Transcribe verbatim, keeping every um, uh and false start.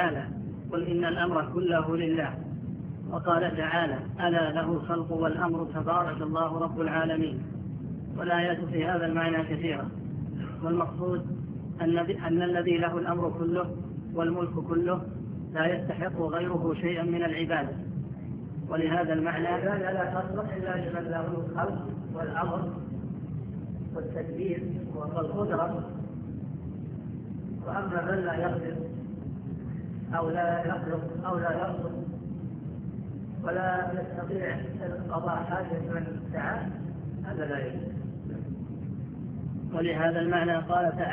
تعالى: قل إن الأمر كله لله. وقال تعالى: ألا له الخلق والأمر تبارك الله رب العالمين. والآيات في هذا المعنى كثيرة، والمقصود أن الذي له الأمر كله والملك كله لا يستحق غيره شيئا من العبادة. ولهذا المعنى العبادة لا تصلح إلا لمن له الخلق والأمر والتدبير والقدرة. وأما من لا يقدر أو لا يخلق أو لا يرزق ولا يستطيع قضاء حاجة من سعى، هذا لا يجوز. ولهذا المعنى قال تعالى: